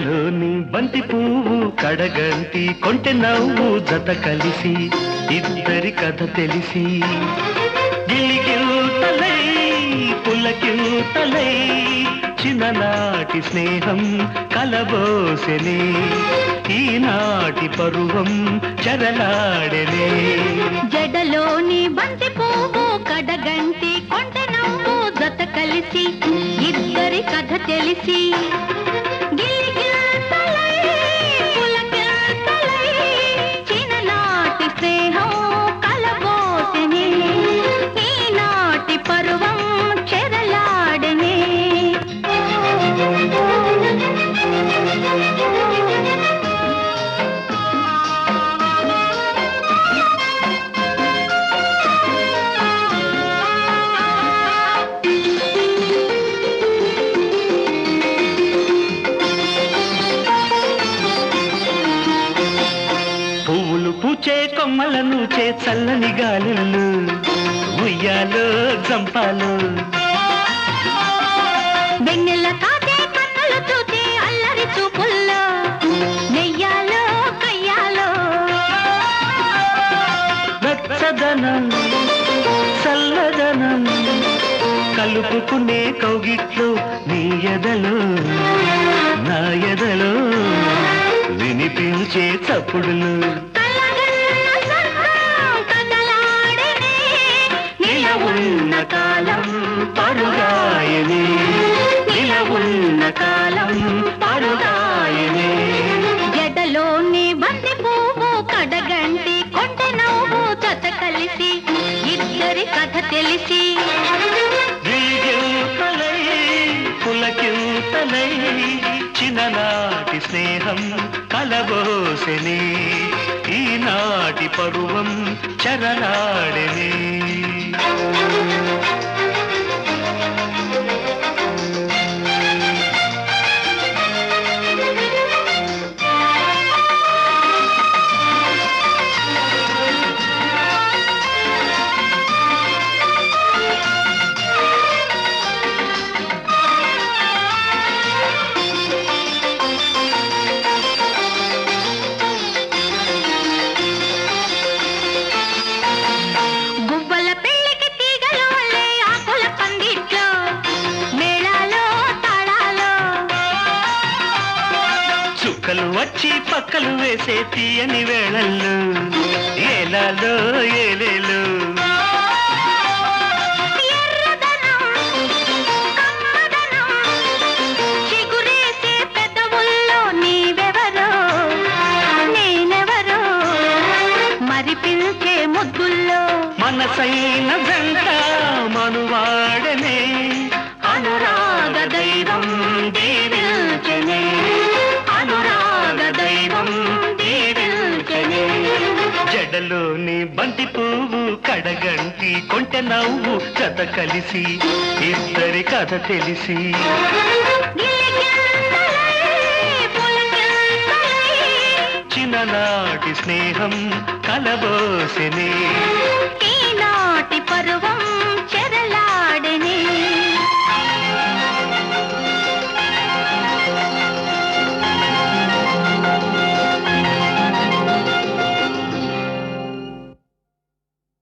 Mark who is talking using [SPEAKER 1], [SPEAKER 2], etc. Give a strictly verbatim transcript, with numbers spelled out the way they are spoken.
[SPEAKER 1] జడలోని బంతి పువ్వు కడగంటి కొంటె నవ్వు జత కలిసి ఇద్దరి కథ తెలిసి గిలిగిల్తలై పులకిల్తలై చిన్ననాటి స్నేహం కలబోసెనే ఈనాటి పరువం చెరలాడెనే
[SPEAKER 2] జడలోని బంతి పువ్వు కడగంటి కొంటె నవ్వు జత కలిసి ఇద్దరి కథ తెలిసి
[SPEAKER 1] పూచే కొమ్మలను చే చల్లని గాలులు ఉయ్యాలో జంపాలు
[SPEAKER 2] వెన్నెల కాదే కన్నులు చూచే అల్లరి చూపుల్లో నెయ్యాలో కయ్యాలో
[SPEAKER 1] వెచ్చదనం చల్లదనం కలుపుకునే కౌగిట్లో నీ ఎదలో నా ఎదలో వినిపించే చప్పుడులు నిలవున్న కాలం పరుగాయనే నిలవున్న కాలం పరుగాయనే
[SPEAKER 2] జడలోని బంతి పువ్వు కడగంటి కొంటె నవ్వు జత కలిసి ఇద్దరి కథ తెలిసి
[SPEAKER 1] గిలిగిల్తలై పులకిల్తలై చిన్ననాటి స్నేహం కలబోసెనే ఈనాటి పరువం చెరలాడెనే చుక్కలు వచ్చి పక్కలు వేసే తీయని వేళల్లో ఏలాలో ఏలేలు
[SPEAKER 2] చిగురేసే పెదవుల్లో నీవెవరో నేనెవరో మరి పిలిచే ముద్దుల్లో
[SPEAKER 1] మనసైన జంట మనువాడనే అనురాగ దైవం దీవించెనే జడలోని బంతి పువ్వు కడగంటి కొంటె నవ్వు జత కలిసి ఇద్దరి కథ తెలిసి చిన్ననాటి స్నేహం కలబోసెనే